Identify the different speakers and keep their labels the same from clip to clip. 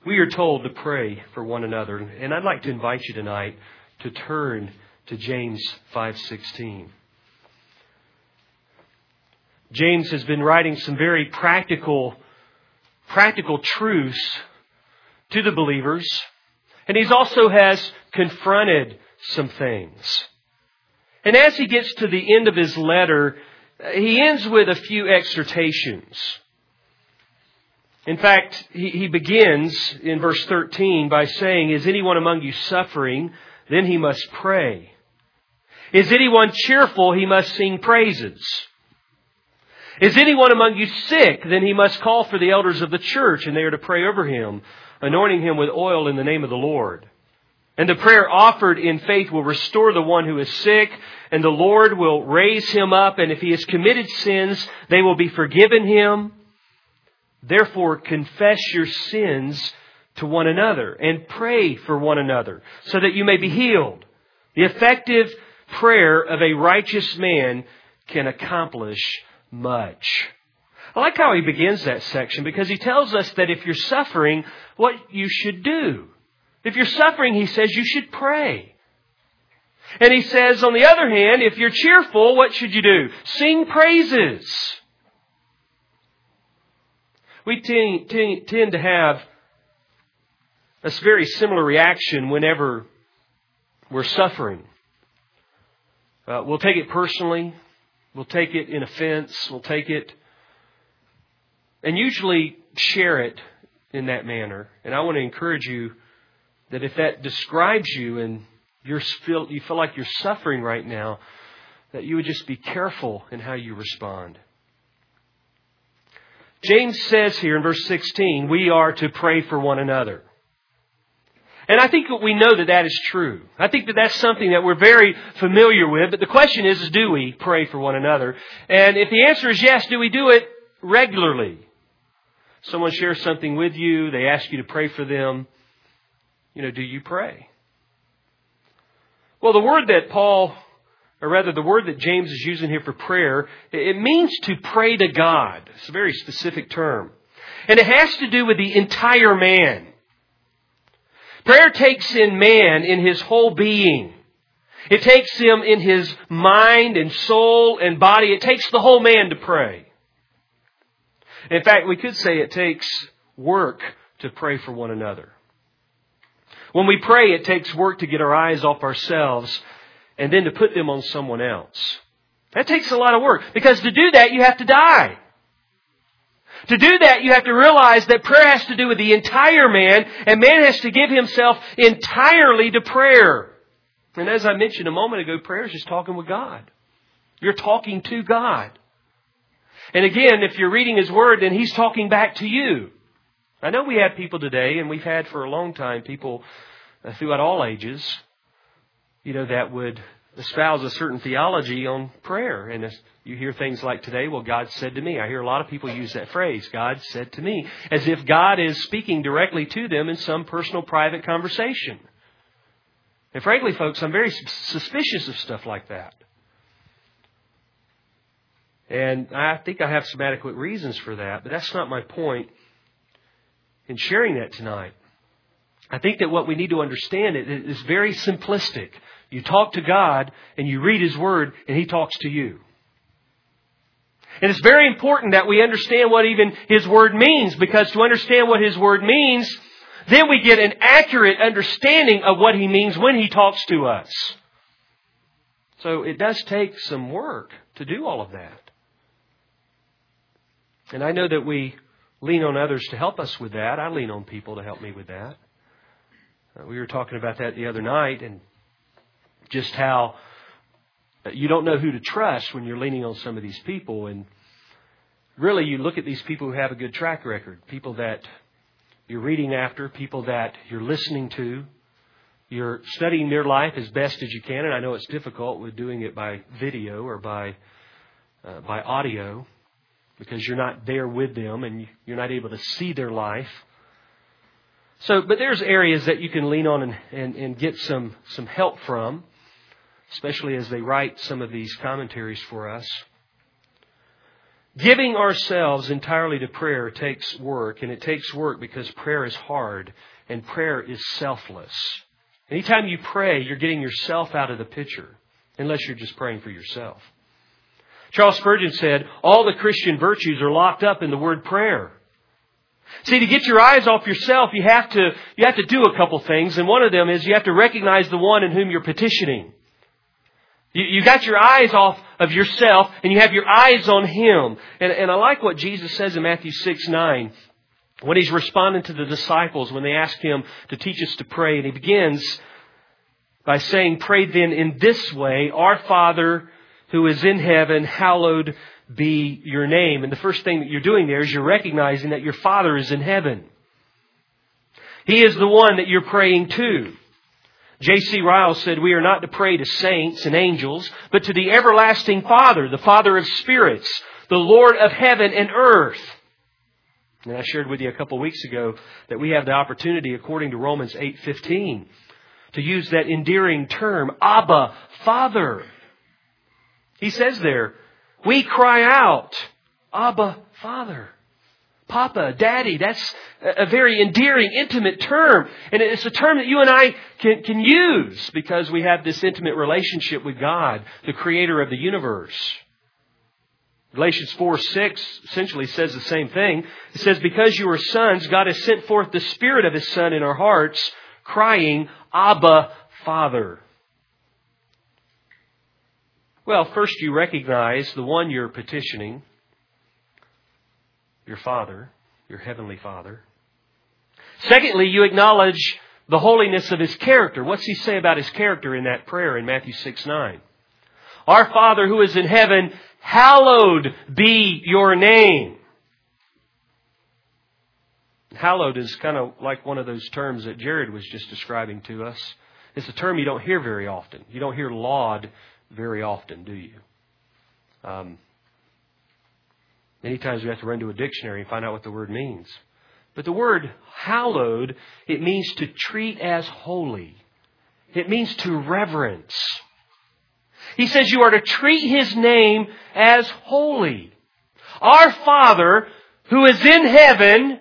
Speaker 1: We are told to pray for one another, and I'd like to invite you tonight to turn to James 5:16. James has been writing some very practical truths to the believers, and he also has confronted some things. And as he gets to the end of his letter, he ends with a few exhortations. In fact, he begins in verse 13 by saying, "Is anyone among you suffering? Then he must pray. Is anyone cheerful? He must sing praises. Is anyone among you sick? Then he must call for the elders of the church, and they are to pray over him, anointing him with oil in the name of the Lord. And the prayer offered in faith will restore the one who is sick, and the Lord will raise him up, and if he has committed sins, they will be forgiven him. Therefore, confess your sins to one another and pray for one another so that you may be healed. The effective prayer of a righteous man can accomplish much." I like how he begins that section because he tells us that if you're suffering, what you should do. If you're suffering, he says you should pray. And he says, on the other hand, if you're cheerful, what should you do? Sing praises. We tend to have a very similar reaction whenever we're suffering. We'll take it personally. We'll take it in offense. We'll take it and usually share it in that manner. And I want to encourage you that if that describes you and you feel like you're suffering right now, that you would just be careful in how you respond. James says here in verse 16, we are to pray for one another. And I think we know that that is true. I think that that's something that we're very familiar with. But the question is do we pray for one another? And if the answer is yes, do we do it regularly? Someone shares something with you. They ask you to pray for them. Do you pray? Well, the word that James is using here for prayer, it means to pray to God. It's a very specific term. And it has to do with the entire man. Prayer takes in man in his whole being. It takes him in his mind and soul and body. It takes the whole man to pray. In fact, we could say it takes work to pray for one another. When we pray, it takes work to get our eyes off ourselves and then to put them on someone else. That takes a lot of work because to do that, you have to die. To do that, you have to realize that prayer has to do with the entire man, and man has to give himself entirely to prayer. And as I mentioned a moment ago, prayer is just talking with God. You're talking to God. And again, if you're reading His Word, then He's talking back to you. I know we have people today, and we've had for a long time people throughout all ages, that would espouse a certain theology on prayer. And you hear things like today, well, God said to me. I hear a lot of people use that phrase, God said to me, as if God is speaking directly to them in some personal, private conversation. And frankly, folks, I'm very suspicious of stuff like that. And I think I have some adequate reasons for that, but that's not my point in sharing that tonight. I think that what we need to understand is very simplistic. You talk to God and you read His Word and He talks to you. And it's very important that we understand what even His Word means, because to understand what His Word means, then we get an accurate understanding of what He means when He talks to us. So it does take some work to do all of that. And I know that we lean on others to help us with that. I lean on people to help me with that. We were talking about that the other night, and just how you don't know who to trust when you're leaning on some of these people. And really, you look at these people who have a good track record, people that you're reading after, people that you're listening to. You're studying their life as best as you can. And I know it's difficult with doing it by video or by audio, because you're not there with them and you're not able to see their life. But there's areas that you can lean on and get some help from, especially as they write some of these commentaries for us. Giving ourselves entirely to prayer takes work, and it takes work because prayer is hard and prayer is selfless. Anytime you pray, you're getting yourself out of the picture, unless you're just praying for yourself. Charles Spurgeon said, all the Christian virtues are locked up in the word prayer. See, to get your eyes off yourself, you have to do a couple things, and one of them is you have to recognize the one in whom you're petitioning. You got your eyes off of yourself, and you have your eyes on Him. And I like what Jesus says in Matthew 6:9, when He's responding to the disciples when they ask Him to teach us to pray. And He begins by saying, pray then in this way, Our Father who is in heaven, hallowed be your name. And the first thing that you're doing there is you're recognizing that your Father is in heaven. He is the one that you're praying to. J.C. Ryle said, we are not to pray to saints and angels, but to the everlasting Father, the Father of spirits, the Lord of heaven and earth. And I shared with you a couple of weeks ago that we have the opportunity, according to Romans 8:15, to use that endearing term, Abba, Father. He says there, we cry out, Abba, Father. Papa, Daddy, that's a very endearing, intimate term. And it's a term that you and I can use because we have this intimate relationship with God, the Creator of the universe. Galatians 4:6 essentially says the same thing. It says, because you are sons, God has sent forth the Spirit of His Son in our hearts, crying, Abba, Father. Well, first you recognize the one you're petitioning, your Father, your Heavenly Father. Secondly, you acknowledge the holiness of His character. What's He say about His character in that prayer in Matthew 6:9? Our Father who is in heaven, hallowed be your name. Hallowed is kind of like one of those terms that Jared was just describing to us. It's a term you don't hear very often. You don't hear laud very often, do you? Many times we have to run to a dictionary and find out what the word means. But the word hallowed, it means to treat as holy. It means to reverence. He says you are to treat His name as holy. Our Father who is in heaven,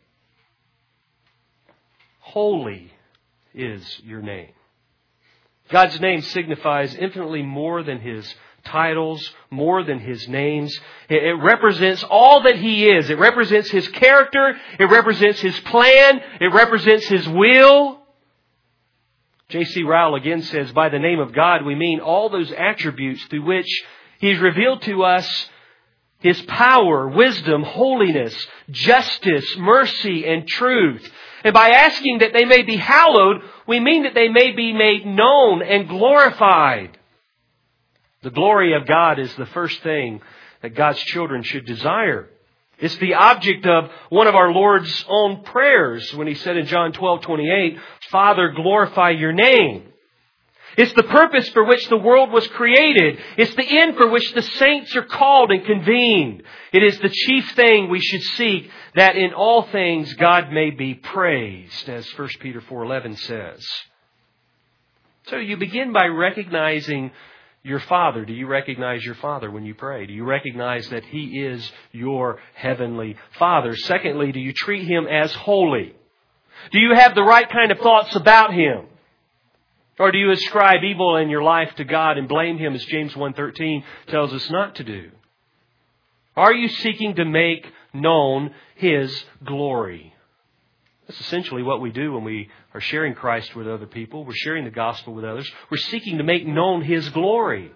Speaker 1: holy is your name. God's name signifies infinitely more than His titles, more than His names. It represents all that He is. It represents His character. It represents His plan. It represents His will. J.C. Ryle again says, by the name of God, we mean all those attributes through which He's revealed to us His power, wisdom, holiness, justice, mercy, and truth. And by asking that they may be hallowed, we mean that they may be made known and glorified. The glory of God is the first thing that God's children should desire. It's the object of one of our Lord's own prayers when He said in John 12:28, Father, glorify your name. It's the purpose for which the world was created. It's the end for which the saints are called and convened. It is the chief thing we should seek, that in all things God may be praised, as 1 Peter 4:11 says. So you begin by recognizing your Father. Do you recognize your Father when you pray? Do you recognize that He is your Heavenly Father? Secondly, do you treat Him as holy? Do you have the right kind of thoughts about Him? Or do you ascribe evil in your life to God and blame Him, as James 1:13 tells us not to do? Are you seeking to make known His glory? That's essentially what we do when we are sharing Christ with other people. We're sharing the gospel with others. We're seeking to make known His glory.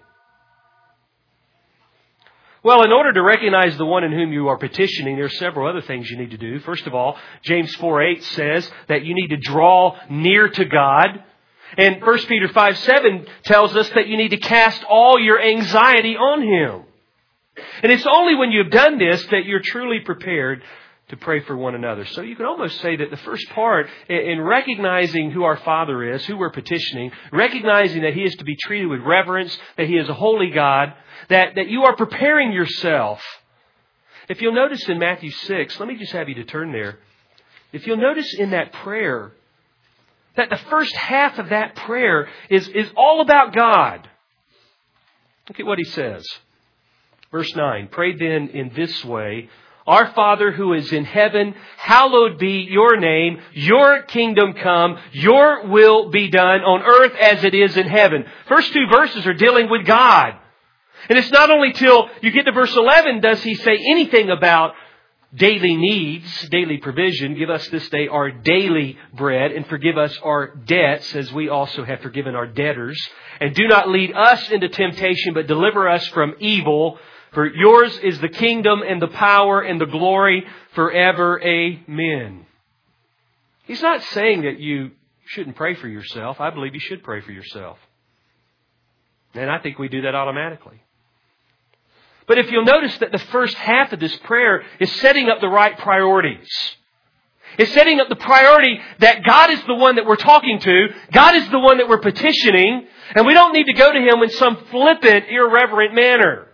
Speaker 1: Well, in order to recognize the one in whom you are petitioning, there are several other things you need to do. First of all, James 4:8 says that you need to draw near to God. And 1 Peter 5:7 tells us that you need to cast all your anxiety on Him. And it's only when you've done this that you're truly prepared to pray for one another. So you can almost say that the first part in recognizing who our Father is, who we're petitioning, recognizing that He is to be treated with reverence, that He is a holy God, that you are preparing yourself. If you'll notice in Matthew 6, let me just have you to turn there. If you'll notice in that prayer, that the first half of that prayer is all about God. Look at what He says. Verse 9, pray then in this way, Our Father who is in heaven, hallowed be your name, your kingdom come, your will be done on earth as it is in heaven. First two verses are dealing with God. And it's not only till you get to verse 11 does he say anything about daily needs, daily provision. Give us this day our daily bread and forgive us our debts as we also have forgiven our debtors. And do not lead us into temptation, but deliver us from evil. For yours is the kingdom and the power and the glory forever. Amen. He's not saying that you shouldn't pray for yourself. I believe you should pray for yourself. And I think we do that automatically. But if you'll notice that the first half of this prayer is setting up the right priorities. It's setting up the priority that God is the one that we're talking to. God is the one that we're petitioning. And we don't need to go to Him in some flippant, irreverent manner.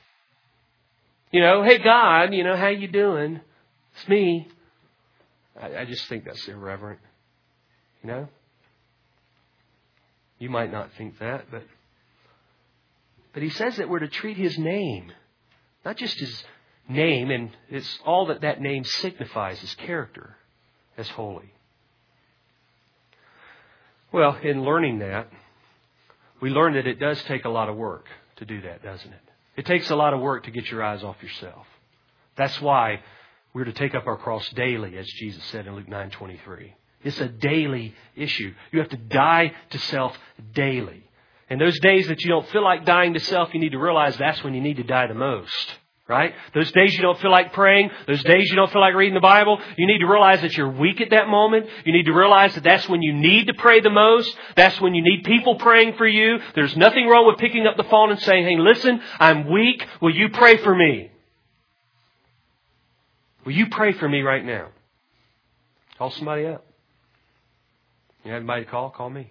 Speaker 1: Hey God, how you doing? It's me. I just think that's irreverent. You might not think that, but He says that we're to treat His name. Not just His name, and it's all that name signifies, His character, as holy. Well, in learning that, we learn that it does take a lot of work to do that, doesn't it? It takes a lot of work to get your eyes off yourself. That's why we're to take up our cross daily, as Jesus said in Luke 9:23. It's a daily issue. You have to die to self daily. And those days that you don't feel like dying to self, you need to realize that's when you need to die the most. Right? Those days you don't feel like praying, those days you don't feel like reading the Bible, you need to realize that you're weak at that moment. You need to realize that that's when you need to pray the most. That's when you need people praying for you. There's nothing wrong with picking up the phone and saying, hey, listen, I'm weak. Will you pray for me? Will you pray for me right now? Call somebody up. You have anybody to call? Call me.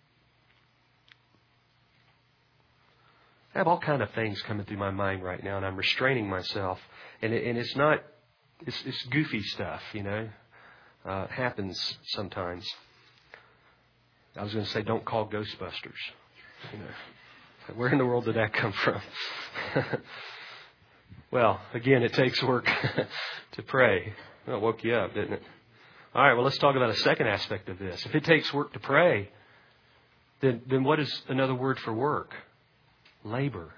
Speaker 1: I have all kind of things coming through my mind right now, and I'm restraining myself. And it's not, it's goofy stuff, It happens sometimes. I was going to say, don't call Ghostbusters. Where in the world did that come from? Well, again, it takes work to pray. Well, it woke you up, didn't it? All right, well, let's talk about a second aspect of this. If it takes work to pray, then what is another word for work? Labor.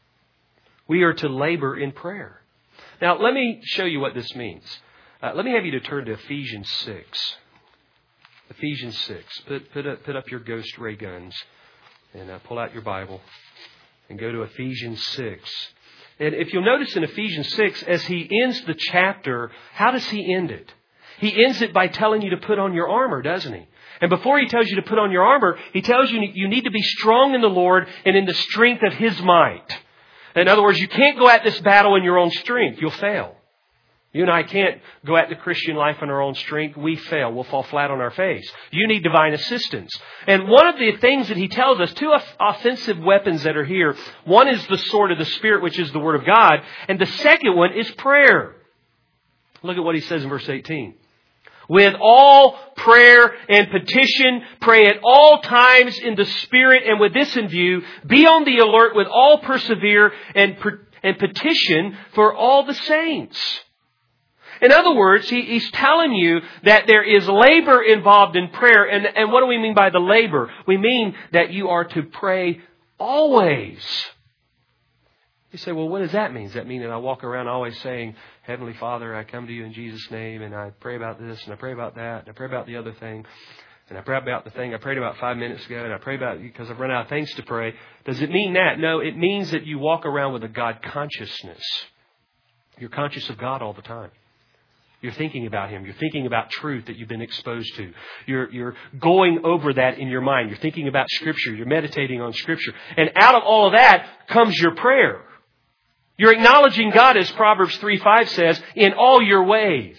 Speaker 1: We are to labor in prayer. Now, let me show you what this means. Let me have you to turn to Ephesians 6. Ephesians 6. Put up your ghost ray guns and pull out your Bible and go to Ephesians 6. And if you'll notice in Ephesians 6, as he ends the chapter, how does he end it? He ends it by telling you to put on your armor, doesn't he? And before he tells you to put on your armor, he tells you you need to be strong in the Lord and in the strength of His might. In other words, you can't go at this battle in your own strength. You'll fail. You and I can't go at the Christian life in our own strength. We fail. We'll fall flat on our face. You need divine assistance. And one of the things that he tells us, two offensive weapons that are here. One is the sword of the Spirit, which is the Word of God. And the second one is prayer. Look at what he says in verse 18. With all prayer and petition, pray at all times in the Spirit, and with this in view, be on the alert with all persevere and petition for all the saints. In other words, he's telling you that there is labor involved in prayer. And what do we mean by the labor? We mean that you are to pray always. You say, well, what does that mean? Does that mean that I walk around always saying, Heavenly Father, I come to you in Jesus' name, and I pray about this, and I pray about that, and I pray about the other thing, and I pray about the thing I prayed about 5 minutes ago, and I pray about because I've run out of things to pray. Does it mean that? No, it means that you walk around with a God consciousness. You're conscious of God all the time. You're thinking about Him. You're thinking about truth that you've been exposed to. You're going over that in your mind. You're thinking about Scripture. You're meditating on Scripture. And out of all of that comes your prayer. You're acknowledging God, as Proverbs 3:5 says, in all your ways.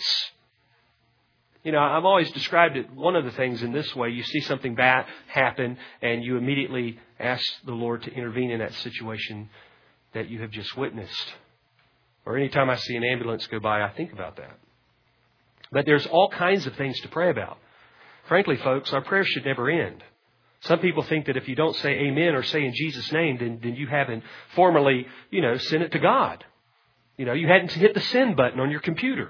Speaker 1: I've always described it, one of the things in this way. You see something bad happen and you immediately ask the Lord to intervene in that situation that you have just witnessed. Or anytime I see an ambulance go by, I think about that. But there's all kinds of things to pray about. Frankly, folks, our prayers should never end. Some people think that if you don't say amen or say in Jesus' name, then you haven't formally, sent it to God. You hadn't hit the send button on your computer.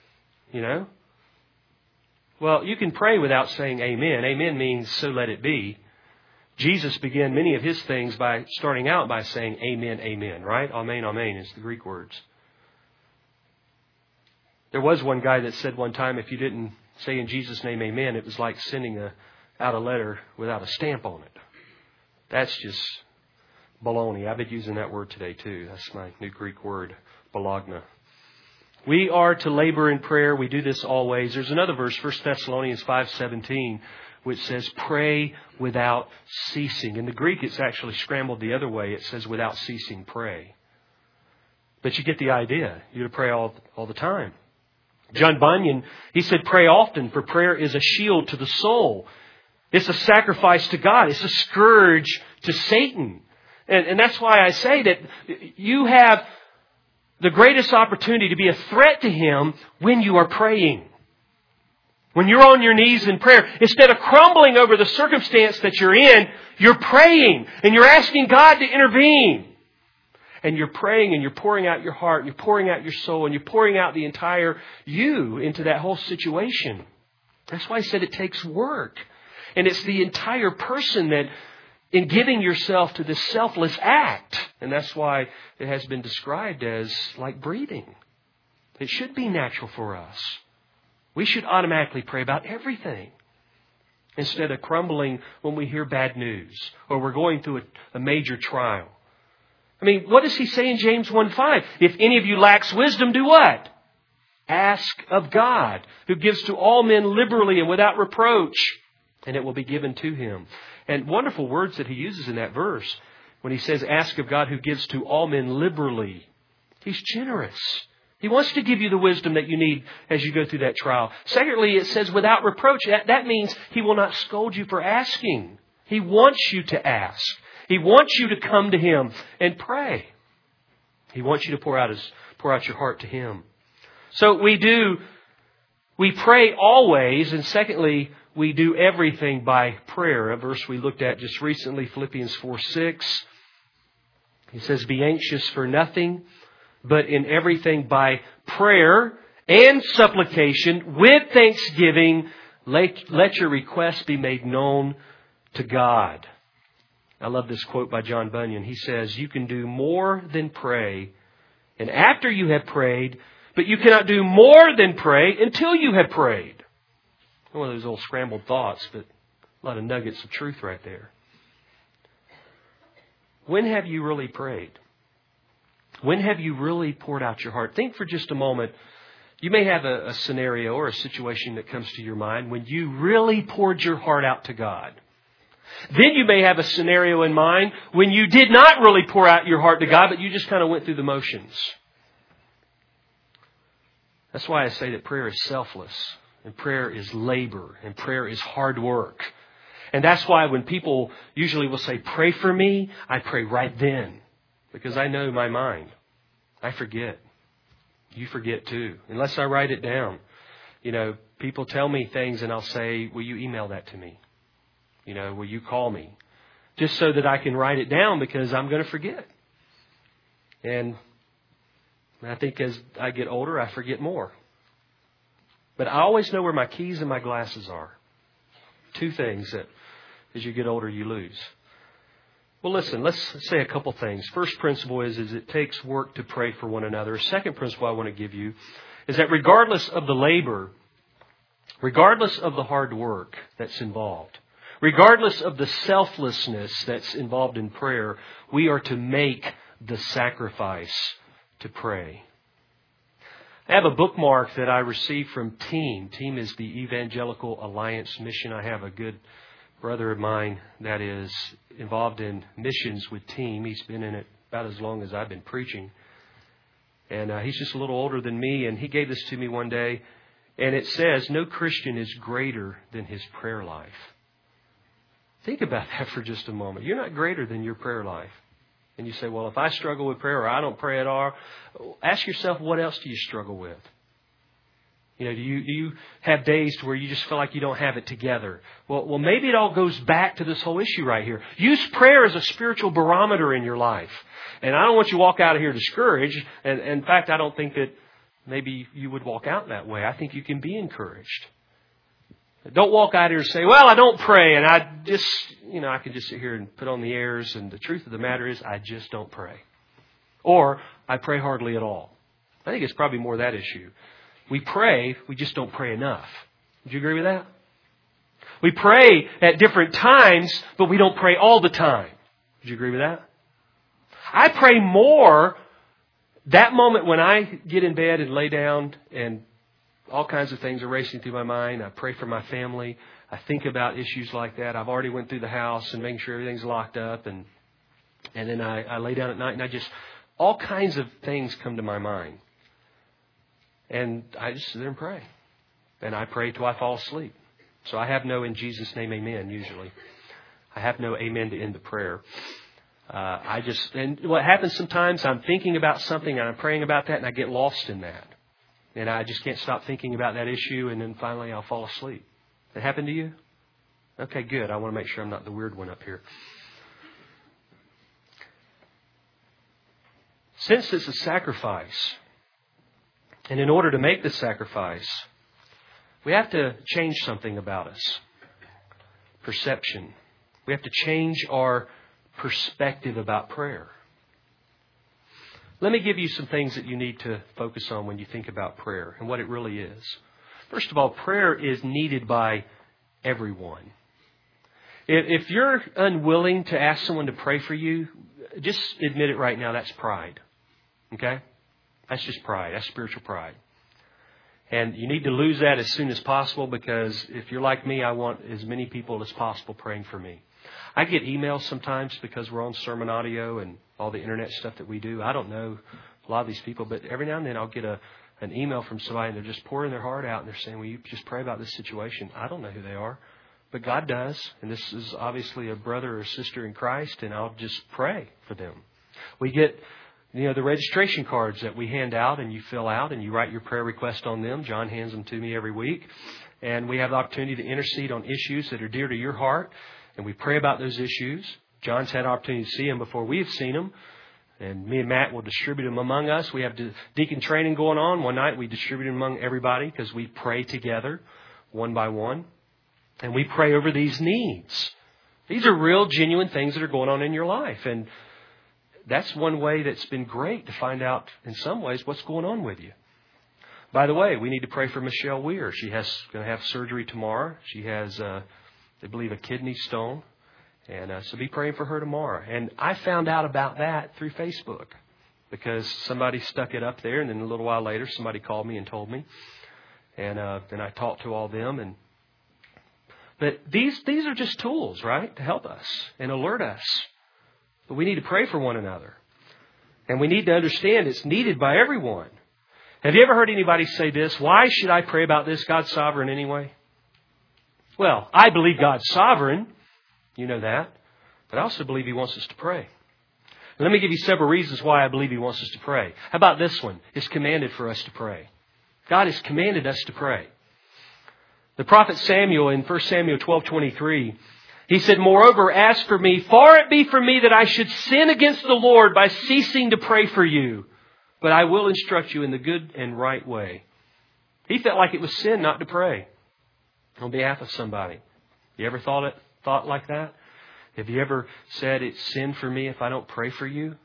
Speaker 1: Well, you can pray without saying amen. Amen means so let it be. Jesus began many of his things by starting out by saying amen, amen, right? Amen, amen is the Greek words. There was one guy that said one time, if you didn't say in Jesus' name amen, it was like sending out a letter without a stamp on it. That's just baloney. I've been using that word today too. That's my new Greek word, balagna. We are to labor in prayer. We do this always. There's another verse, 1 Thessalonians 5:17, which says, pray without ceasing. In the Greek, it's actually scrambled the other way. It says, without ceasing, pray. But you get the idea. You're to pray all the time. John Bunyan, he said, pray often, for prayer is a shield to the soul. It's a sacrifice to God. It's a scourge to Satan. And that's why I say that you have the greatest opportunity to be a threat to him when you are praying. When you're on your knees in prayer, instead of crumbling over the circumstance that you're in, you're praying and you're asking God to intervene. And you're praying and you're pouring out your heart, and you're pouring out your soul, and you're pouring out the entire you into that whole situation. That's why I said it takes work. And it's the entire person that, in giving yourself to this selfless act, and that's why it has been described as like breathing. It should be natural for us. We should automatically pray about everything instead of crumbling when we hear bad news or we're going through a major trial. I mean, what does he say in James 1:5? If any of you lacks wisdom, do what? Ask of God, who gives to all men liberally and without reproach, and it will be given to him. And wonderful words that he uses in that verse when he says, ask of God who gives to all men liberally. He's generous. He wants to give you the wisdom that you need as you go through that trial. Secondly, it says without reproach. That means he will not scold you for asking. He wants you to ask. He wants you to come to him and pray. He wants you to pour out your heart to him. So we pray always, and secondly, we do everything by prayer. A verse we looked at just recently, Philippians 4:6. He says, be anxious for nothing, but in everything by prayer and supplication with thanksgiving, let your requests be made known to God. I love this quote by John Bunyan. He says, you can do more than pray, and after you have prayed, but you cannot do more than pray until you have prayed. One of those old scrambled thoughts, but a lot of nuggets of truth right there. When have you really prayed? When have you really poured out your heart? Think for just a moment. You may have a scenario or a situation that comes to your mind when you really poured your heart out to God. Then you may have a scenario in mind when you did not really pour out your heart to God, but you just kind of went through the motions. That's why I say that prayer is selfless, and prayer is labor, and prayer is hard work. And that's why when people usually will say, pray for me, I pray right then. Because I know my mind. I forget. You forget too. Unless I write it down. People tell me things and I'll say, will you email that to me? Will you call me? Just so that I can write it down because I'm going to forget. And I think as I get older, I forget more. But I always know where my keys and my glasses are. Two things that as you get older, you lose. Well, listen, let's say a couple things. First principle is it takes work to pray for one another. A second principle I want to give you is that regardless of the labor, regardless of the hard work that's involved, regardless of the selflessness that's involved in prayer, we are to make the sacrifice to pray. I have a bookmark that I received from TEAM. TEAM is the Evangelical Alliance Mission. I have a good brother of mine that is involved in missions with TEAM. He's been in it about as long as I've been preaching. And he's just a little older than me. And he gave this to me one day. And it says, no Christian is greater than his prayer life. Think about that for just a moment. You're not greater than your prayer life. And you say, well, if I struggle with prayer or I don't pray at all, ask yourself, what else do you struggle with? Do you have days where you just feel like you don't have it together? Well, maybe it all goes back to this whole issue right here. Use prayer as a spiritual barometer in your life. And I don't want you to walk out of here discouraged. And in fact, I don't think that maybe you would walk out that way. I think you can be encouraged. Don't walk out here and say, well, I don't pray, and I can just sit here and put on the airs, and the truth of the matter is I just don't pray. Or I pray hardly at all. I think it's probably more that issue. We pray, we just don't pray enough. Would you agree with that? We pray at different times, but we don't pray all the time. Would you agree with that? I pray more that moment when I get in bed and lay down and all kinds of things are racing through my mind. I pray for my family. I think about issues like that. I've already went through the house and making sure everything's locked up. And then I lay down at night and all kinds of things come to my mind. And I just sit there and pray. And I pray till I fall asleep. So I have no in Jesus' name, amen, usually. I have no amen to end the prayer. And what happens sometimes, I'm thinking about something and I'm praying about that and I get lost in that. And I just can't stop thinking about that issue, and then finally I'll fall asleep. That happened to you? Okay, good. I want to make sure I'm not the weird one up here. Since it's a sacrifice, and in order to make the sacrifice, we have to change something about us. Perception. We have to change our perspective about prayer. Let me give you some things that you need to focus on when you think about prayer and what it really is. First of all, prayer is needed by everyone. If you're unwilling to ask someone to pray for you, just admit it right now. That's pride. Okay? That's just pride. That's spiritual pride. And you need to lose that as soon as possible, because if you're like me, I want as many people as possible praying for me. I get emails sometimes because we're on sermon audio and all the internet stuff that we do. I don't know a lot of these people, but every now and then I'll get an email from somebody and they're just pouring their heart out and they're saying, will you just pray about this situation? I don't know who they are, but God does. And this is obviously a brother or sister in Christ, and I'll just pray for them. We get the registration cards that we hand out and you fill out and you write your prayer request on them. John hands them to me every week. And we have the opportunity to intercede on issues that are dear to your heart. And we pray about those issues. John's had opportunity to see them before we have seen them. And me and Matt will distribute them among us. We have deacon training going on. One night we distribute them among everybody because we pray together one by one. And we pray over these needs. These are real, genuine things that are going on in your life. And that's one way that's been great to find out, in some ways, what's going on with you. By the way, we need to pray for Michelle Weir. She's going to have surgery tomorrow. She has, they believe, a kidney stone. And so be praying for her tomorrow. And I found out about that through Facebook because somebody stuck it up there. And then a little while later, somebody called me and told me. And then I talked to all them. But these are just tools, right, to help us and alert us. But we need to pray for one another. And we need to understand it's needed by everyone. Have you ever heard anybody say this? Why should I pray about this? God's sovereign anyway. Well, I believe God's sovereign. You know that. But I also believe He wants us to pray. Let me give you several reasons why I believe He wants us to pray. How about this one? It's commanded for us to pray. God has commanded us to pray. The prophet Samuel in 1 Samuel 12:23, he said, "Moreover, as for me, far it be from me that I should sin against the Lord by ceasing to pray for you, but I will instruct you in the good and right way." He felt like it was sin not to pray on behalf of somebody. You ever thought like that? Have you ever said it's sin for me if I don't pray for you?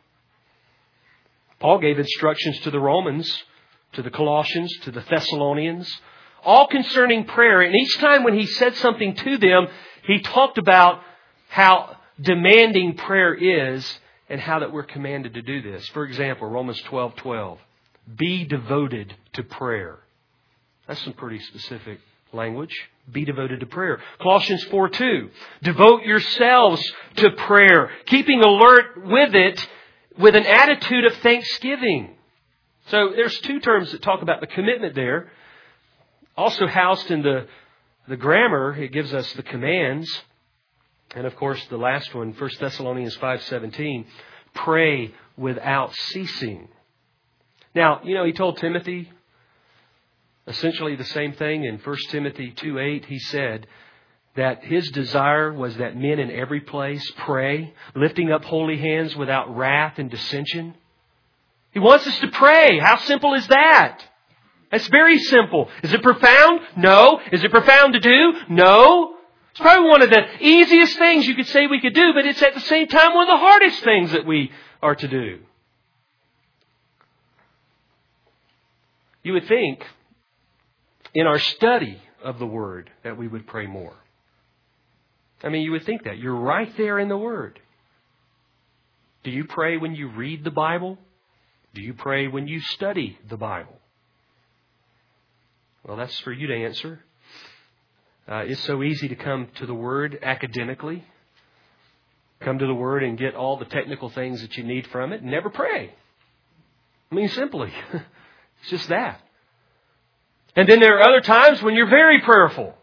Speaker 1: Paul gave instructions to the Romans, to the Colossians, to the Thessalonians, all concerning prayer. And each time when he said something to them, he talked about how demanding prayer is and how that we're commanded to do this. For example, Romans 12:12, be devoted to prayer. That's some pretty specific language. Be devoted to prayer. Colossians 4:2, devote yourselves to prayer, keeping alert with it with an attitude of thanksgiving. So there's two terms that talk about the commitment there. Also housed in the grammar, it gives us the commands. And of course, the last one, 1 Thessalonians 5:17, pray without ceasing. Now, he told Timothy, essentially the same thing in 1 Timothy 2:8. He said that his desire was that men in every place pray, lifting up holy hands without wrath and dissension. He wants us to pray. How simple is that? That's very simple. Is it profound? No. Is it profound to do? No. It's probably one of the easiest things you could say we could do, but it's at the same time one of the hardest things that we are to do. You would think in our study of the Word that we would pray more. I mean, you would think that. You're right there in the Word. Do you pray when you read the Bible? Do you pray when you study the Bible? Well, that's for you to answer. It's so easy to come to the Word academically. Come to the Word and get all the technical things that you need from it and never pray. I mean, simply. It's just that. And then there are other times when you're very prayerful.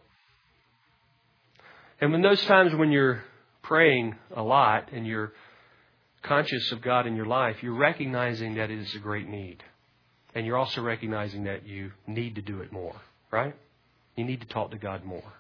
Speaker 1: And when those times when you're praying a lot and you're conscious of God in your life, you're recognizing that it is a great need. And you're also recognizing that you need to do it more, right? You need to talk to God more.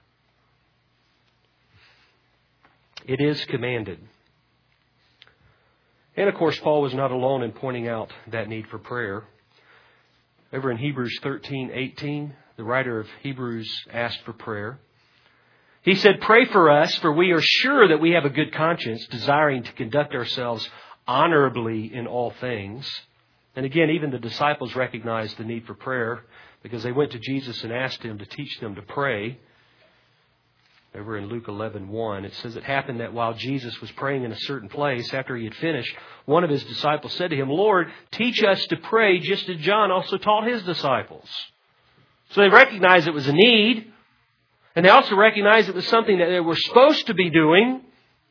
Speaker 1: It is commanded. And of course, Paul was not alone in pointing out that need for prayer. Over in Hebrews 13:18, the writer of Hebrews asked for prayer. He said, "Pray for us, for we are sure that we have a good conscience, desiring to conduct ourselves honorably in all things." And again, even the disciples recognized the need for prayer because they went to Jesus and asked Him to teach them to pray. Over in Luke 11:1, it says, "It happened that while Jesus was praying in a certain place, after He had finished, one of His disciples said to Him, 'Lord, teach us to pray just as John also taught his disciples.'" So they recognized it was a need. And they also recognized it was something that they were supposed to be doing.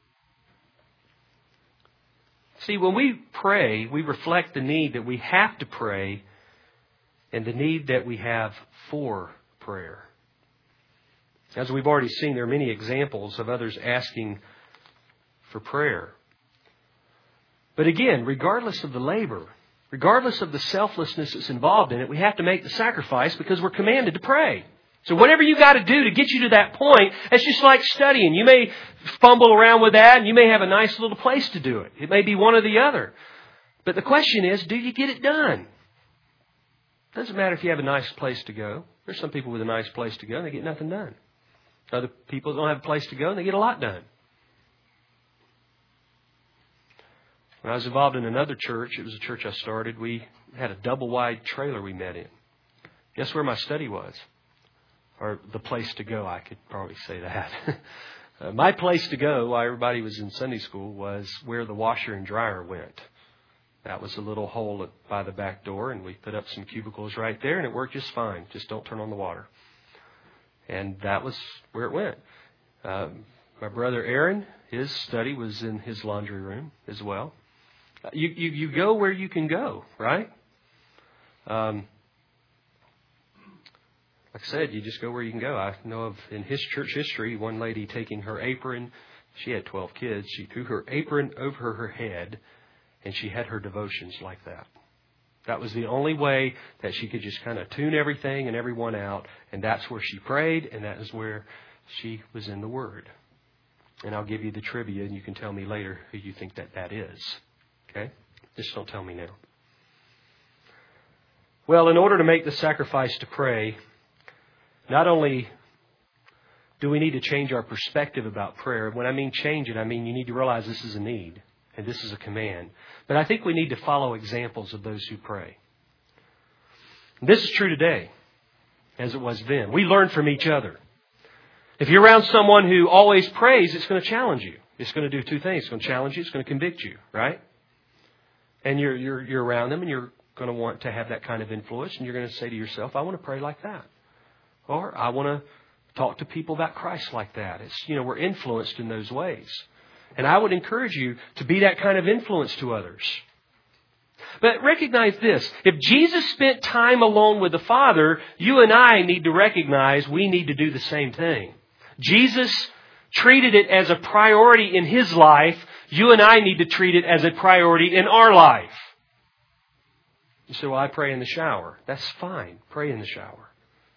Speaker 1: See, when we pray, we reflect the need that we have to pray and the need that we have for prayer. As we've already seen, there are many examples of others asking for prayer. But again, regardless of the labor, regardless of the selflessness that's involved in it, we have to make the sacrifice because we're commanded to pray. So whatever you got to do to get you to that point, it's just like studying. You may fumble around with that and you may have a nice little place to do it. It may be one or the other. But the question is, do you get it done? It doesn't matter if you have a nice place to go. There's some people with a nice place to go and they get nothing done. Other people don't have a place to go and they get a lot done. When I was involved in another church, it was a church I started, we had a double-wide trailer we met in. Guess where my study was? Or the place to go, I could probably say that. My place to go while everybody was in Sunday school was where the washer and dryer went. That was a little hole by the back door, and we put up some cubicles right there, and it worked just fine. Just don't turn on the water. And that was where it went. My brother Aaron, his study was in his laundry room as well. You go where you can go, right? Like I said, you just go where you can go. I know of in his church history, one lady taking her apron. She had 12 kids. She threw her apron over her head, and she had her devotions like that. That was the only way that she could just kind of tune everything and everyone out. And that's where she prayed, and that is where she was in the Word. And I'll give you the trivia, and you can tell me later who you think that is. Okay? Just don't tell me now. Well, in order to make the sacrifice to pray, not only do we need to change our perspective about prayer. When I mean change it, I mean you need to realize this is a need and this is a command. But I think we need to follow examples of those who pray. This is true today, as it was then. We learn from each other. If you're around someone who always prays, it's going to challenge you. It's going to do two things. It's going to challenge you. It's going to convict you, right? And you're around them and you're going to want to have that kind of influence. And you're going to say to yourself, I want to pray like that. Or I want to talk to people about Christ like that. We're influenced in those ways. And I would encourage you to be that kind of influence to others. But recognize this. If Jesus spent time alone with the Father, you and I need to recognize we need to do the same thing. Jesus treated it as a priority in His life. You and I need to treat it as a priority in our life. You say, well, I pray in the shower. That's fine. Pray in the shower.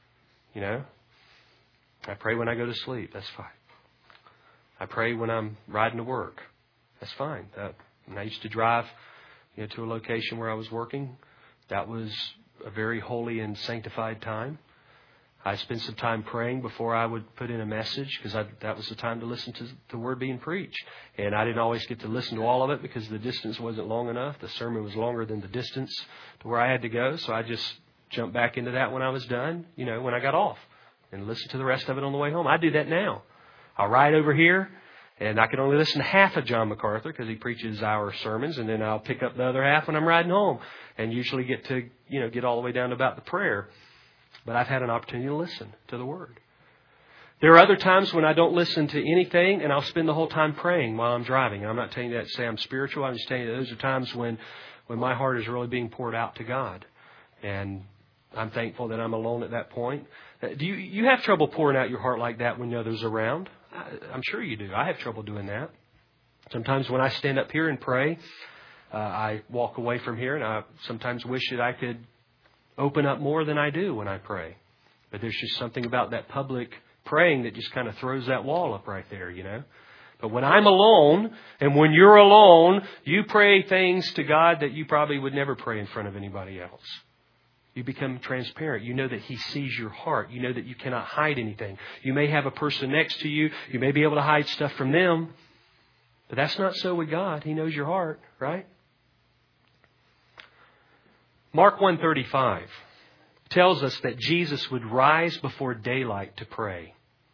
Speaker 1: You know, I pray when I go to sleep. That's fine. I pray when I'm riding to work. That's fine. When I used to drive, to a location where I was working, that was a very holy and sanctified time. I spent some time praying before I would put in a message because that was the time to listen to the word being preached. And I didn't always get to listen to all of it because the distance wasn't long enough. The sermon was longer than the distance to where I had to go. So I just jumped back into that when I was done, when I got off, and listened to the rest of it on the way home. I do that now. I'll ride over here, and I can only listen to half of John MacArthur because he preaches our sermons, and then I'll pick up the other half when I'm riding home, and usually get to, get all the way down to about the prayer. But I've had an opportunity to listen to the Word. There are other times when I don't listen to anything, and I'll spend the whole time praying while I'm driving. And I'm not telling you that to say I'm spiritual. I'm just telling you that those are times when my heart is really being poured out to God. And I'm thankful that I'm alone at that point. Do you have trouble pouring out your heart like that when others are around? I'm sure you do. I have trouble doing that. Sometimes when I stand up here and pray, I walk away from here, and I sometimes wish that I could open up more than I do when I pray. But there's just something about that public praying that just kind of throws that wall up right there, But when I'm alone, and when you're alone, you pray things to God that you probably would never pray in front of anybody else. You become transparent. You know that He sees your heart. You know that you cannot hide anything. You may have a person next to you. You may be able to hide stuff from them. But that's not so with God. He knows your heart, right? Mark 1:35 tells us that Jesus would rise before daylight to pray.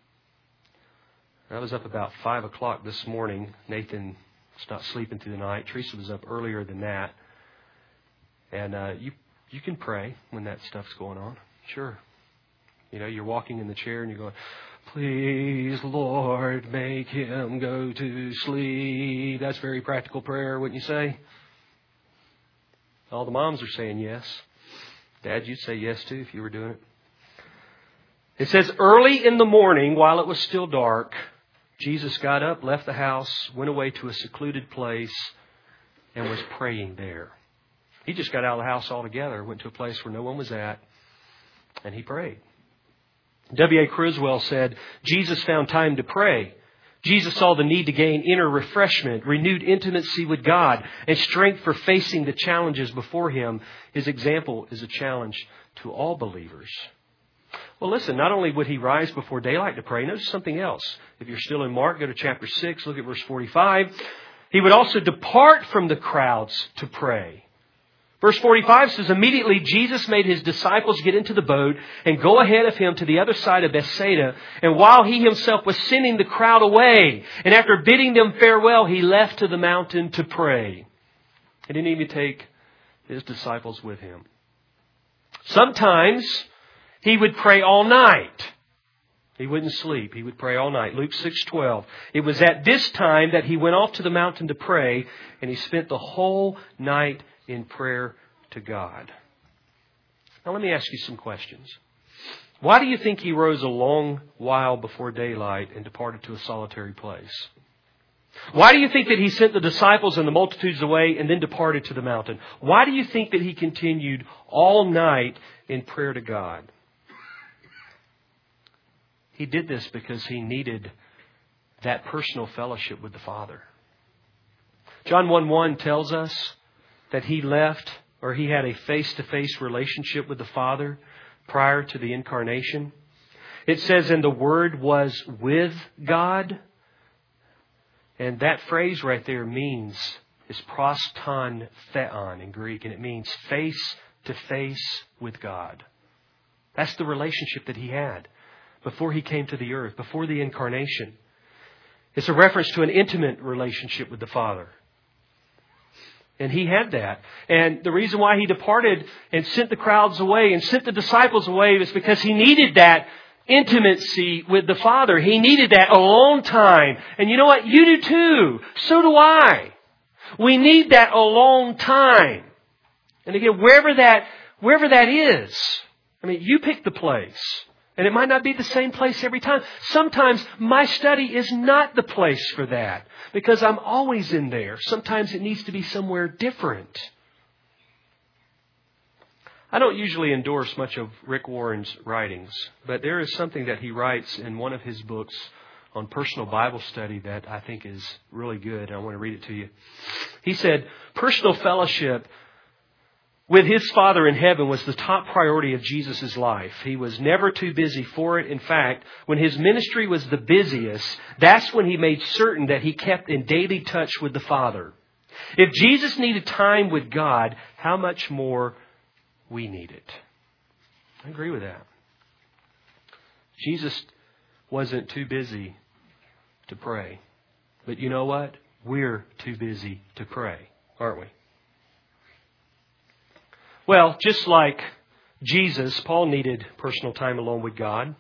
Speaker 1: I was up about 5 o'clock this morning. Nathan was not sleeping through the night. Teresa was up earlier than that. And you can pray when that stuff's going on. Sure. You're walking in the chair and you're going, please, Lord, make him go to sleep. That's very practical prayer, wouldn't you say? All the moms are saying yes. Dad, you'd say yes too if you were doing it. It says, early in the morning, while it was still dark, Jesus got up, left the house, went away to a secluded place, and was praying there. He just got out of the house altogether, went to a place where no one was at, and he prayed. W.A. Criswell said, Jesus found time to pray. Jesus saw the need to gain inner refreshment, renewed intimacy with God, and strength for facing the challenges before Him. His example is a challenge to all believers. Well, listen, not only would He rise before daylight to pray, notice something else. If you're still in Mark, go to chapter 6, look at verse 45. He would also depart from the crowds to pray. Verse 45 says, immediately Jesus made His disciples get into the boat and go ahead of Him to the other side of Bethsaida. And while He Himself was sending the crowd away, and after bidding them farewell, He left to the mountain to pray. He didn't even take His disciples with Him. Sometimes He would pray all night. He wouldn't sleep. He would pray all night. Luke 6:12. It was at this time that He went off to the mountain to pray, and He spent the whole night in prayer to God. Now let me ask you some questions. Why do you think He rose a long while before daylight and departed to a solitary place? Why do you think that He sent the disciples and the multitudes away and then departed to the mountain? Why do you think that He continued all night in prayer to God? He did this because He needed that personal fellowship with the Father. John 1:1 tells us that He left, or He had a face-to-face relationship with the Father prior to the incarnation. It says, and the Word was with God. And that phrase right there is proston theon in Greek, and it means face-to-face with God. That's the relationship that He had before He came to the earth, before the incarnation. It's a reference to an intimate relationship with the Father. And He had that. And the reason why He departed and sent the crowds away and sent the disciples away was because He needed that intimacy with the Father. He needed that alone time. And you know what? You do too. So do I. We need that alone time. And again, wherever that is, you pick the place. And it might not be the same place every time. Sometimes my study is not the place for that because I'm always in there. Sometimes it needs to be somewhere different. I don't usually endorse much of Rick Warren's writings, but there is something that he writes in one of his books on personal Bible study that I think is really good. I want to read it to you. He said, personal fellowship with His Father in heaven was the top priority of Jesus' life. He was never too busy for it. In fact, when His ministry was the busiest, that's when He made certain that He kept in daily touch with the Father. If Jesus needed time with God, how much more we need it? I agree with that. Jesus wasn't too busy to pray. But you know what? We're too busy to pray, aren't we? Well, just like Jesus, Paul needed personal time alone with God.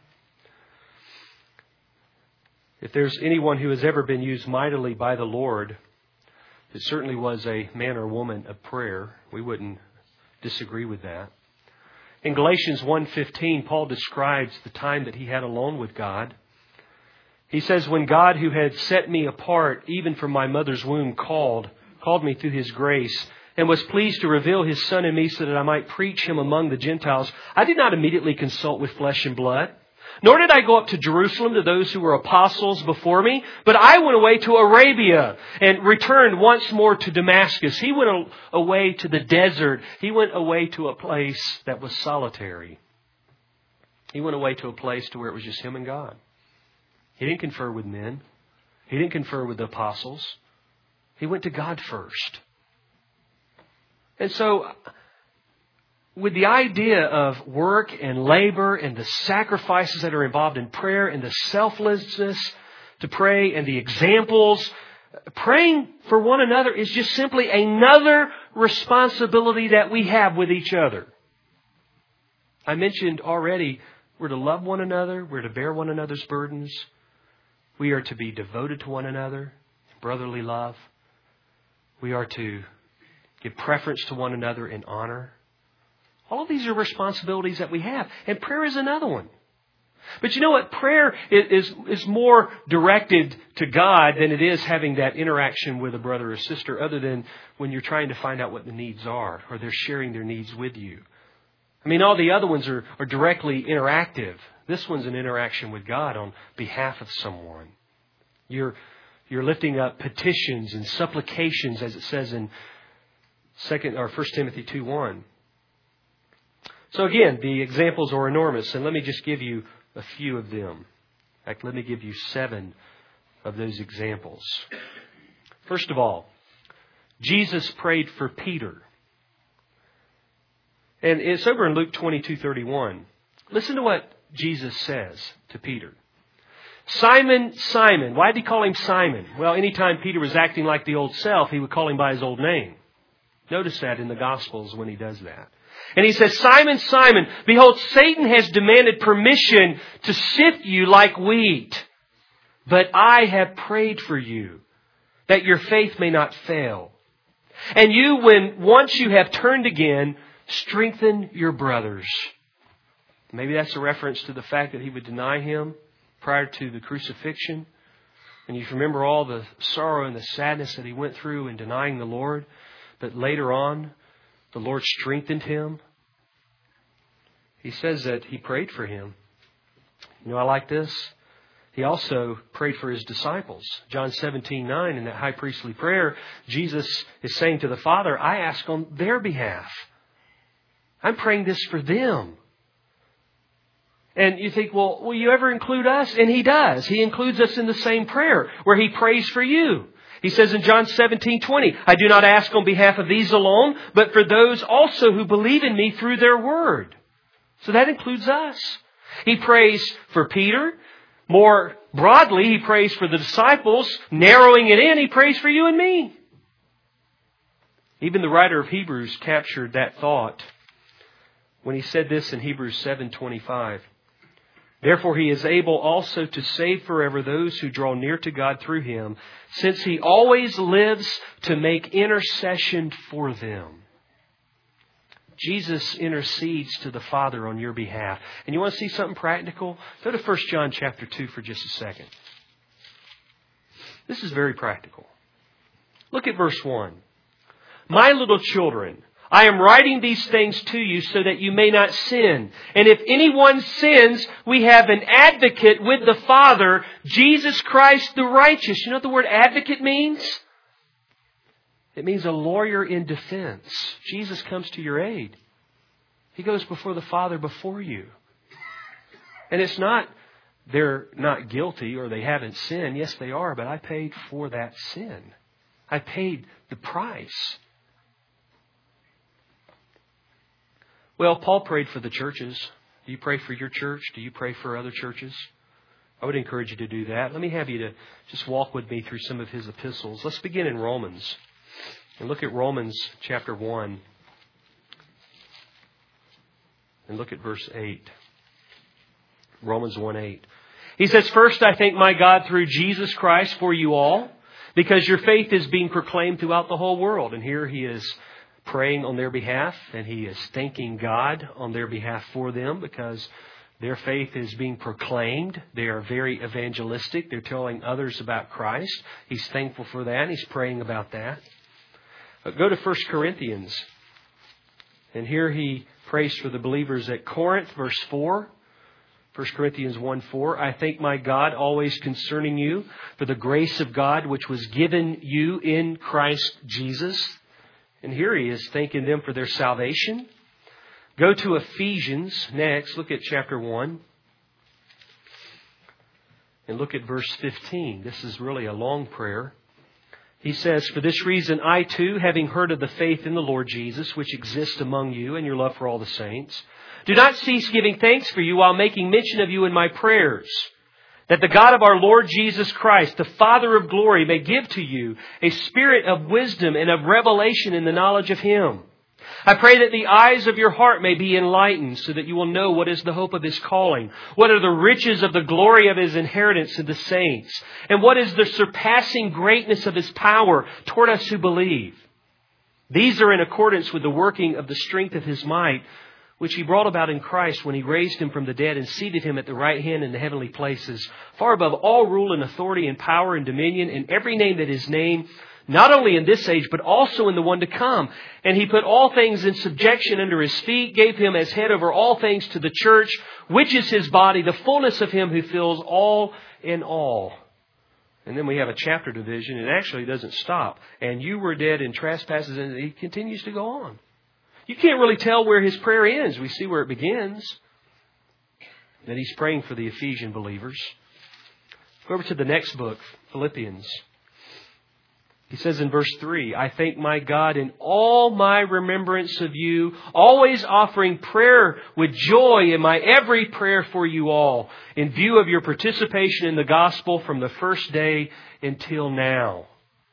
Speaker 1: If there's anyone who has ever been used mightily by the Lord, it certainly was a man or woman of prayer. We wouldn't disagree with that. In Galatians 1:15, Paul describes the time that he had alone with God. He says, when God, who had set me apart even from my mother's womb, called me through His grace, and was pleased to reveal His Son in me so that I might preach Him among the Gentiles, I did not immediately consult with flesh and blood, nor did I go up to Jerusalem to those who were apostles before me, but I went away to Arabia and returned once more to Damascus. He went away to the desert. He went away to a place that was solitary. He went away to a place to where it was just Him and God. He didn't confer with men. He didn't confer with the apostles. He went to God first. And so, with the idea of work and labor and the sacrifices that are involved in prayer and the selflessness to pray and the examples, praying for one another is just simply another responsibility that we have with each other. I mentioned already, we're to love one another. We're to bear one another's burdens. We are to be devoted to one another, brotherly love. We are to give preference to one another in honor. All of these are responsibilities that we have. And prayer is another one. But you know what? Prayer is more directed to God than it is having that interaction with a brother or sister, other than when you're trying to find out what the needs are or they're sharing their needs with you. I mean, all the other ones are directly interactive. This one's an interaction with God on behalf of someone. You're lifting up petitions and supplications, as it says in 1 Timothy 2:1. So again, the examples are enormous, and let me just give you a few of them. In fact, let me give you 7 of those examples. First of all, Jesus prayed for Peter. And it's over in Luke 22:31. Listen to what Jesus says to Peter. Simon, Simon. Why did He call him Simon? Well, anytime Peter was acting like the old self, He would call him by his old name. Notice that in the Gospels when He does that. And He says, Simon, Simon, behold, Satan has demanded permission to sift you like wheat. But I have prayed for you, that your faith may not fail. And you, when once you have turned again, strengthen your brothers. Maybe that's a reference to the fact that He would deny Him prior to the crucifixion. And you remember all the sorrow and the sadness that He went through in denying the Lord. But later on, the Lord strengthened Him. He says that He prayed for him. You know, I like this. He also prayed for His disciples. John 17:9, in that high priestly prayer, Jesus is saying to the Father, I ask on their behalf. I'm praying this for them. And you think, well, will you ever include us? And He does. He includes us in the same prayer where He prays for you. He says in John 17:20, I do not ask on behalf of these alone, but for those also who believe in me through their word. So that includes us. He prays for Peter. More broadly, He prays for the disciples. Narrowing it in, He prays for you and me. Even the writer of Hebrews captured that thought when he said this in Hebrews 7:25. Therefore He is able also to save forever those who draw near to God through Him, since He always lives to make intercession for them. Jesus intercedes to the Father on your behalf. And you want to see something practical? Go to 1 John chapter 2 for just a second. This is very practical. Look at verse 1. My little children, I am writing these things to you so that you may not sin. And if anyone sins, we have an advocate with the Father, Jesus Christ the righteous. You know what the word advocate means? It means a lawyer in defense. Jesus comes to your aid. He goes before the Father before you. And it's not they're not guilty or they haven't sinned. Yes, they are, but I paid for that sin. I paid the price. Well, Paul prayed for the churches. Do you pray for your church? Do you pray for other churches? I would encourage you to do that. Let me have you to just walk with me through some of his epistles. Let's begin in Romans. And look at Romans chapter 1. And look at verse 8. Romans 1:8. He says, "First I thank my God through Jesus Christ for you all, because your faith is being proclaimed throughout the whole world." And here he is praying on their behalf, and he is thanking God on their behalf for them because their faith is being proclaimed. They are very evangelistic. They're telling others about Christ. He's thankful for that, and he's praying about that. But go to 1 Corinthians. And here he prays for the believers at Corinth, verse 4. 1 Corinthians 1:4, "I thank my God always concerning you for the grace of God which was given you in Christ Jesus." And here he is thanking them for their salvation. Go to Ephesians next. Look at chapter 1. And look at verse 15. This is really a long prayer. He says, "For this reason I too, having heard of the faith in the Lord Jesus, which exists among you, and your love for all the saints, do not cease giving thanks for you while making mention of you in my prayers, that the God of our Lord Jesus Christ, the Father of glory, may give to you a spirit of wisdom and of revelation in the knowledge of Him. I pray that the eyes of your heart may be enlightened, so that you will know what is the hope of His calling, what are the riches of the glory of His inheritance in the saints, and what is the surpassing greatness of His power toward us who believe. These are in accordance with the working of the strength of His might, which He brought about in Christ when He raised Him from the dead and seated Him at the right hand in the heavenly places, far above all rule and authority and power and dominion and every name that is named, not only in this age, but also in the one to come. And He put all things in subjection under His feet, gave Him as head over all things to the church, which is His body, the fullness of Him who fills all in all." And then we have a chapter division. It actually doesn't stop. "And you were dead in trespasses," and he continues to go on. You can't really tell where his prayer ends. We see where it begins. That he's praying for the Ephesian believers. Go over to the next book, Philippians. He says in verse 3, "I thank my God in all my remembrance of you, always offering prayer with joy in my every prayer for you all, in view of your participation in the gospel from the first day until now."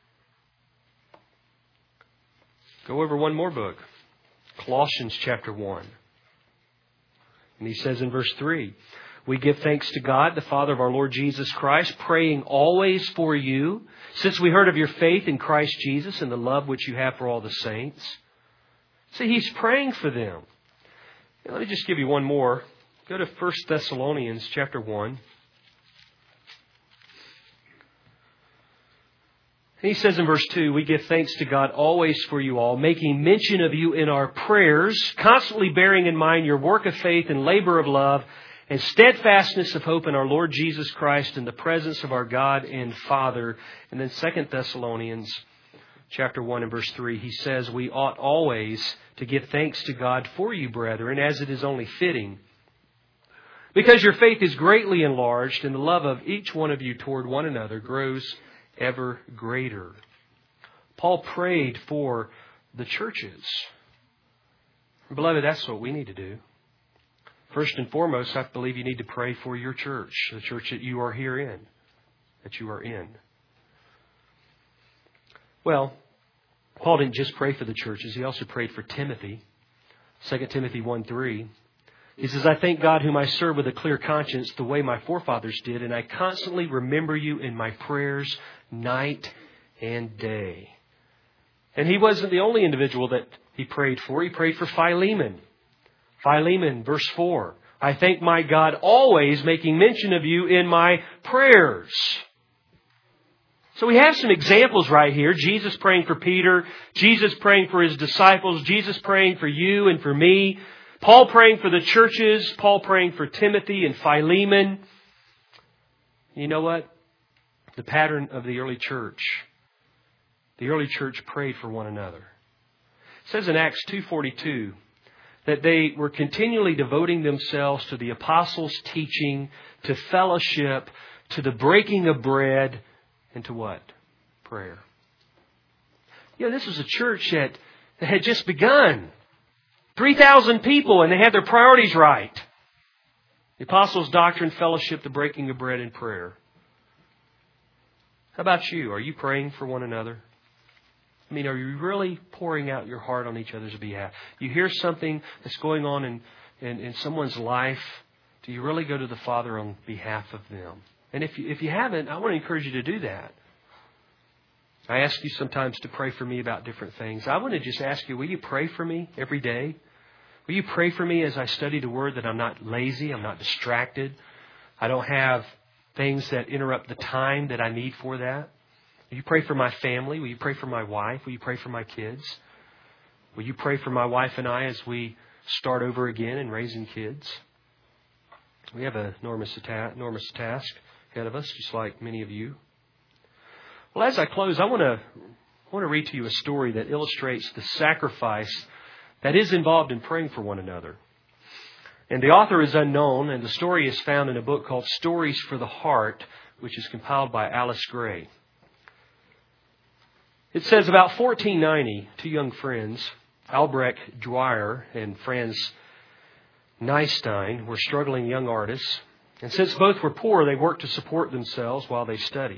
Speaker 1: Go over one more book. Colossians chapter 1. And he says in verse 3, "We give thanks to God, the Father of our Lord Jesus Christ, praying always for you, since we heard of your faith in Christ Jesus and the love which you have for all the saints." See, he's praying for them. Now, let me just give you one more. Go to 1 Thessalonians chapter 1. He says in verse 2, "We give thanks to God always for you all, making mention of you in our prayers, constantly bearing in mind your work of faith and labor of love and steadfastness of hope in our Lord Jesus Christ in the presence of our God and Father." And then 2 Thessalonians chapter 1 and verse 3, he says, "We ought always to give thanks to God for you, brethren, as it is only fitting, because your faith is greatly enlarged and the love of each one of you toward one another grows ever greater." Paul prayed for the churches. Beloved, that's what we need to do. First and foremost, I believe you need to pray for your church, the church that you are here in, that you are in. Well, Paul didn't just pray for the churches. He also prayed for Timothy. 2 Timothy 1:3. He says, "I thank God whom I serve with a clear conscience the way my forefathers did, and I constantly remember you in my prayers night and day." And he wasn't the only individual that he prayed for. He prayed for Philemon. Philemon, verse 4. "I thank my God always, making mention of you in my prayers." So we have some examples right here. Jesus praying for Peter. Jesus praying for His disciples. Jesus praying for you and for me. Paul praying for the churches. Paul praying for Timothy and Philemon. You know what? The pattern of the early church. The early church prayed for one another. It says in Acts 2:42 that they were continually devoting themselves to the apostles' teaching, to fellowship, to the breaking of bread, and to what? Prayer. You know, this was a church that had just begun. 3,000 people, and they had their priorities right. The apostles' doctrine, fellowship, the breaking of bread, and prayer. How about you? Are you praying for one another? I mean, are you really pouring out your heart on each other's behalf? You hear something that's going on in someone's life. Do you really go to the Father on behalf of them? And if you haven't, I want to encourage you to do that. I ask you sometimes to pray for me about different things. I want to just ask you, will you pray for me every day? Will you pray for me as I study the Word, that I'm not lazy, I'm not distracted, I don't have things that interrupt the time that I need for that? Will you pray for my family? Will you pray for my wife? Will you pray for my kids? Will you pray for my wife and I as we start over again in raising kids? We have an enormous task ahead of us, just like many of you. Well, as I close, I want to read to you a story that illustrates the sacrifice that is involved in praying for one another. And the author is unknown, and the story is found in a book called Stories for the Heart, which is compiled by Alice Gray. It says, about 1490, two young friends, Albrecht Dwyer and Franz Nystein, were struggling young artists. And since both were poor, they worked to support themselves while they studied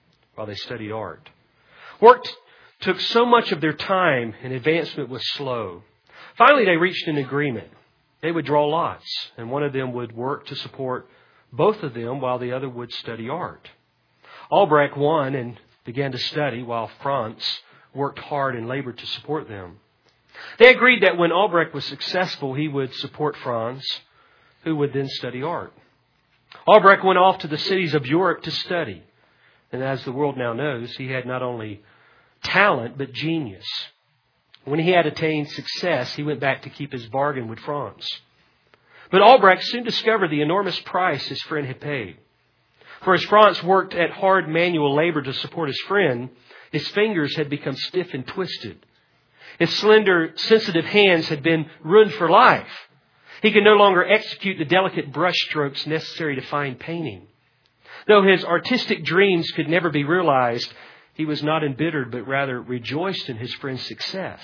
Speaker 1: art. Work took so much of their time, and advancement was slow. Finally, they reached an agreement. They would draw lots, and one of them would work to support both of them while the other would study art. Albrecht won and began to study, while Franz worked hard and labored to support them. They agreed that when Albrecht was successful, he would support Franz, who would then study art. Albrecht went off to the cities of Europe to study. And as the world now knows, he had not only talent, but genius. When he had attained success, he went back to keep his bargain with Franz. But Albrecht soon discovered the enormous price his friend had paid. For as Franz worked at hard manual labor to support his friend, his fingers had become stiff and twisted. His slender, sensitive hands had been ruined for life. He could no longer execute the delicate brush strokes necessary to fine painting. Though his artistic dreams could never be realized, he was not embittered, but rather rejoiced in his friend's success.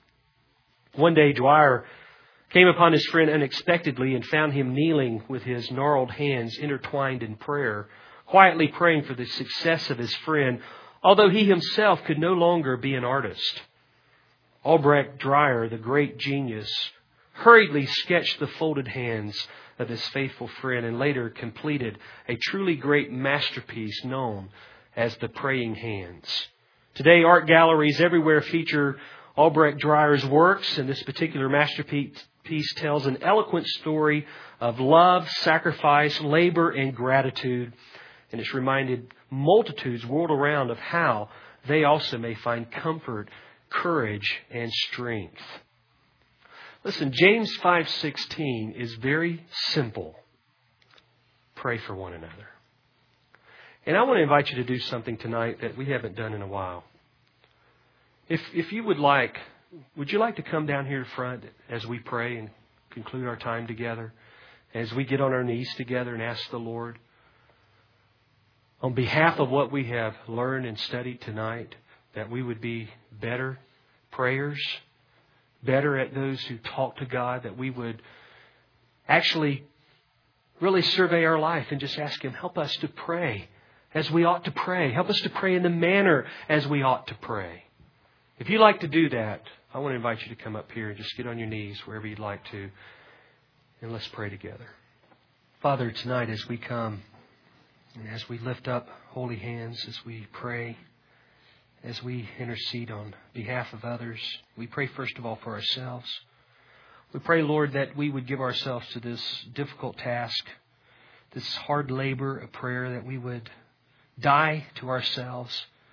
Speaker 1: One day, Dwyer came upon his friend unexpectedly and found him kneeling with his gnarled hands intertwined in prayer, quietly praying for the success of his friend, although he himself could no longer be an artist. Albrecht Dwyer, the great genius, hurriedly sketched the folded hands of his faithful friend and later completed a truly great masterpiece known as the Praying Hands. Today, art galleries everywhere feature Albrecht Dwyer's works, and this particular masterpiece tells an eloquent story of love, sacrifice, labor, and gratitude. And it's reminded multitudes world around of how they also may find comfort, courage, and strength. Listen, James 5:16 is very simple. Pray for one another. And I want to invite you to do something tonight that we haven't done in a while. If you would you like to come down here front as we pray and conclude our time together, as we get on our knees together and ask the Lord, on behalf of what we have learned and studied tonight, that we would be better prayers, better at those who talk to God, that we would actually really survey our life and just ask Him, help us to pray as we ought to pray. Help us to pray in the manner as we ought to pray. If you'd like to do that, I want to invite you to come up here and just get on your knees wherever you'd like to, and let's pray together. Father, tonight as we come and as we lift up holy hands, as we pray, as we intercede on behalf of others, we pray first of all for ourselves. We pray, Lord, that we would give ourselves to this difficult task, this hard labor of prayer, that we would die to ourselves,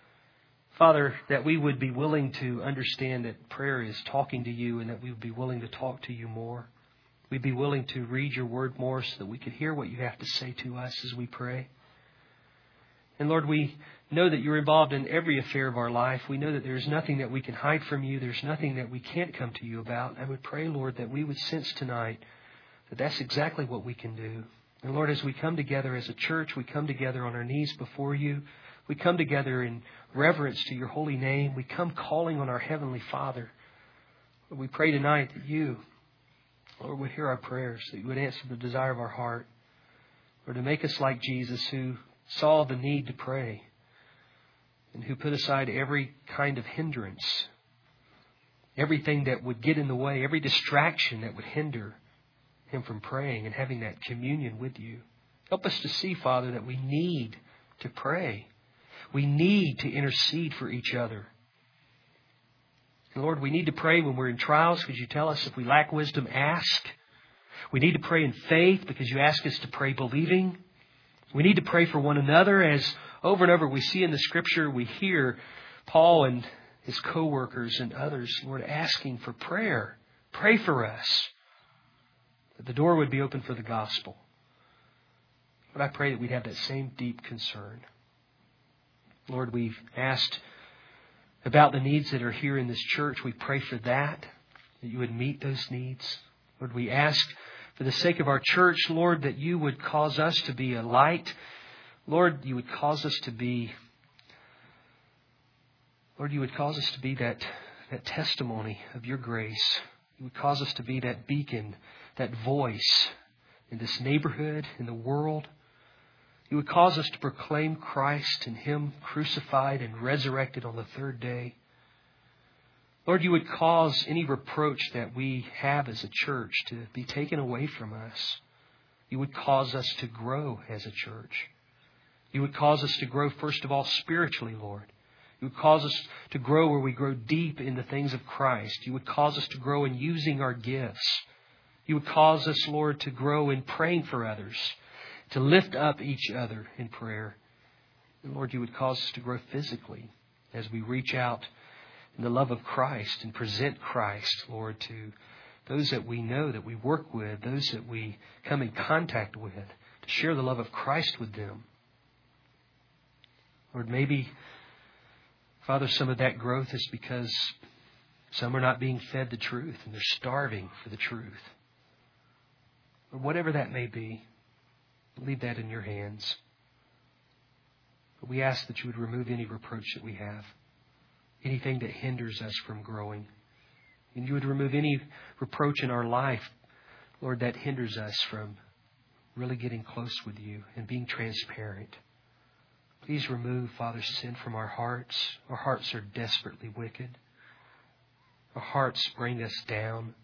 Speaker 1: Father, that we would be willing to understand that prayer is talking to you, and that we would be willing to talk to you more. We'd be willing to read your word more so that we could hear what you have to say to us as we pray. And Lord, we know that you're involved in every affair of our life. We know that there's nothing that we can hide from you. There's nothing that we can't come to you about. I would pray, Lord, that we would sense tonight that that's exactly what we can do. And Lord, as we come together as a church, we come together on our knees before you. We come together in reverence to your holy name. We come calling on our Heavenly Father. Lord, we pray tonight that you, Lord, would hear our prayers, that you would answer the desire of our heart, or to make us like Jesus, who saw the need to pray and who put aside every kind of hindrance, everything that would get in the way, every distraction that would hinder him from praying and having that communion with you. Help us to see, Father, that we need to pray. We need to intercede for each other. And Lord, we need to pray when we're in trials because you tell us if we lack wisdom, ask. We need to pray in faith because you ask us to pray believing. We need to pray for one another as over and over we see in the Scripture, we hear Paul and his co-workers and others, Lord, asking for prayer. Pray for us, that the door would be open for the gospel. Lord, I pray that we'd have that same deep concern. Lord, we've asked about the needs that are here in this church. We pray for that you would meet those needs. Lord, we ask for the sake of our church, Lord, that you would cause us to be a light. Lord, you would cause us to be, that testimony of your grace. You would cause us to be that beacon, that voice in this neighborhood, in the world. You would cause us to proclaim Christ and Him crucified and resurrected on the third day. Lord, you would cause any reproach that we have as a church to be taken away from us. You would cause us to grow as a church. You would cause us to grow, first of all, spiritually, Lord. You would cause us to grow where we grow deep in the things of Christ. You would cause us to grow in using our gifts. You would cause us, Lord, to grow in praying for others, to lift up each other in prayer. And Lord, you would cause us to grow physically as we reach out in the love of Christ and present Christ, Lord, to those that we know, that we work with, those that we come in contact with, to share the love of Christ with them. Lord, maybe, Father, some of that growth is because some are not being fed the truth and they're starving for the truth. Or whatever that may be, leave that in your hands. But we ask that you would remove any reproach that we have, anything that hinders us from growing. And you would remove any reproach in our life, Lord, that hinders us from really getting close with you and being transparent. Please remove, Father, sin from our hearts. Our hearts are desperately wicked. Our hearts bring us down.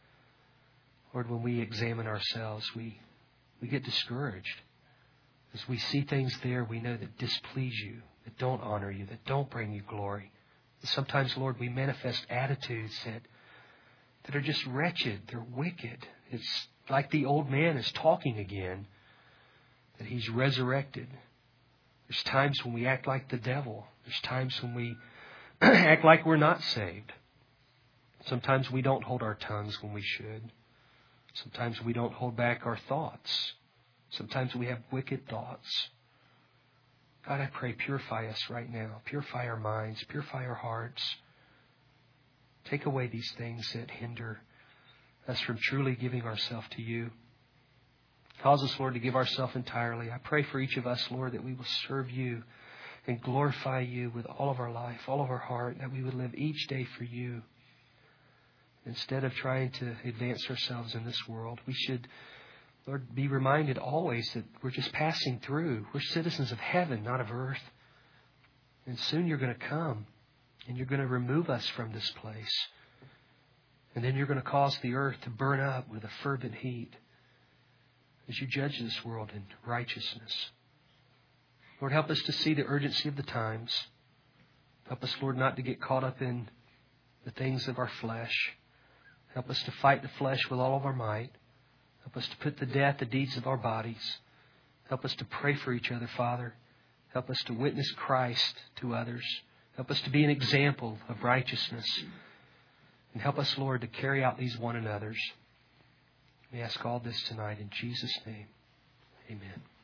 Speaker 1: Lord, when we examine ourselves, we get discouraged. As we see things there we know that displease you, that don't honor you, that don't bring you glory. And sometimes, Lord, we manifest attitudes that are just wretched. They're wicked. It's like the old man is talking again, that he's resurrected. There's times when we act like the devil. There's times when we act like we're not saved. Sometimes we don't hold our tongues when we should. Sometimes we don't hold back our thoughts. Sometimes we have wicked thoughts. God, I pray, purify us right now. Purify our minds. Purify our hearts. Take away these things that hinder us from truly giving ourselves to you. Cause us, Lord, to give ourselves entirely. I pray for each of us, Lord, that we will serve you and glorify you with all of our life, all of our heart, that we would live each day for you. Instead of trying to advance ourselves in this world, we should, Lord, be reminded always that we're just passing through. We're citizens of heaven, not of earth. And soon you're going to come and you're going to remove us from this place. And then you're going to cause the earth to burn up with a fervent heat as you judge this world in righteousness. Lord, help us to see the urgency of the times. Help us, Lord, not to get caught up in the things of our flesh. Help us to fight the flesh with all of our might. Help us to put to death the deeds of our bodies. Help us to pray for each other, Father. Help us to witness Christ to others. Help us to be an example of righteousness. And help us, Lord, to carry out these one another's. We ask all this tonight in Jesus' name. Amen.